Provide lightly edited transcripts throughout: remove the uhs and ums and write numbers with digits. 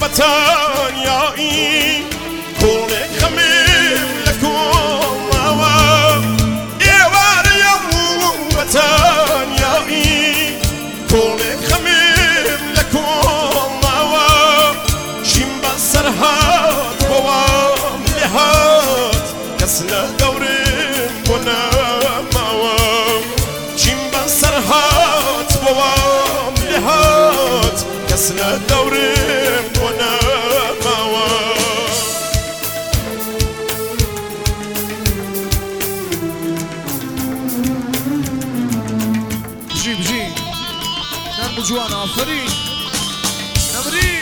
بتانيائي كونك خميم لكم أوا إيوار يوم بتانيائي كونك خميم لكم أوا شمبا سرهات بوام لهات كسلا دورم ونام أوا شمبا سرهات بوام لهات كسلا دورم ونام أوا بجي نرمو جوانا آفرين نمرين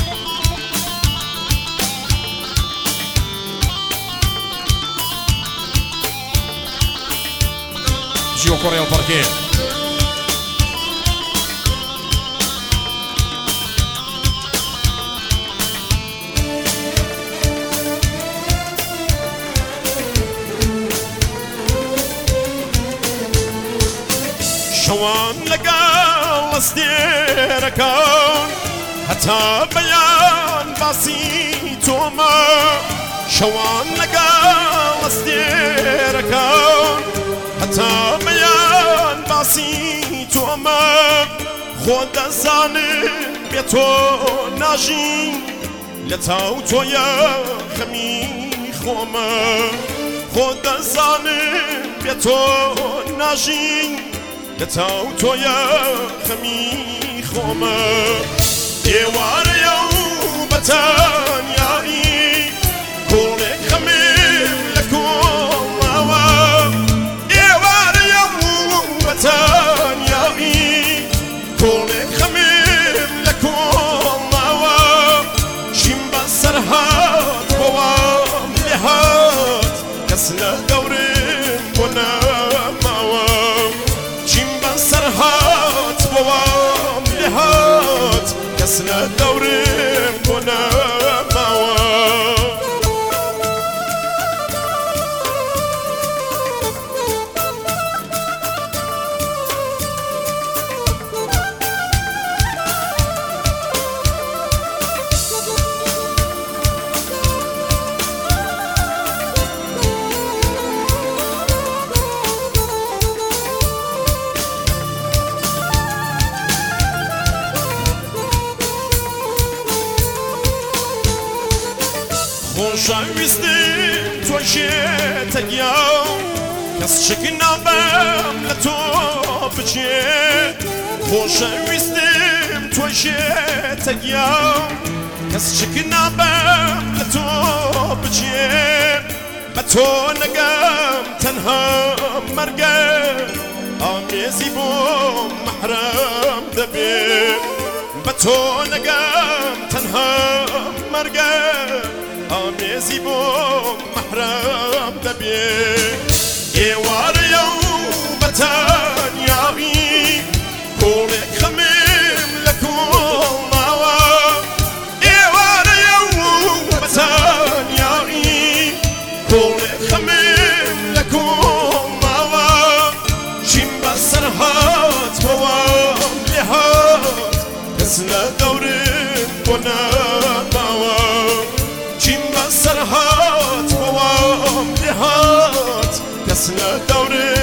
بجي وكوريا وباركيه شوان لقال استيركون حتى بيان بسيطوما شوان لقال استيركون حتى بيان بسيطوما خود زانم بيتو ناجي لتاو تويا خمي خوما خود زانم بيتو ناجي لتاو تويا خمي خوما ديوار يوم بتانيائي كونك خميم لكم أوا ديوار يوم بتانيائي كونك خميم لكم أوا شمبا سرهات بوام لهات كسلا دورم ونام أوا شمبا سرهات بوام لهات كسلا دورم ونام أوا خوشویستم تویت یاو کس شکنا بام لتو بچه خوشویستم تویت یاو کس شکنا بام لتو بچه بتو نگم تنها مرگم آمیزی بوم محرم دبیر بتو نگم تنها مرگم آمیزی بوم محرم دبیر ایوار یوم بتانیائی کونک خمیم لکم أوا ایوار یوم بتانیائی کونک خمیم لکم أوا شمبا سرهات بوام لهات کسلا دورم ونام أوا سرهات بوام لهات كسنا دوري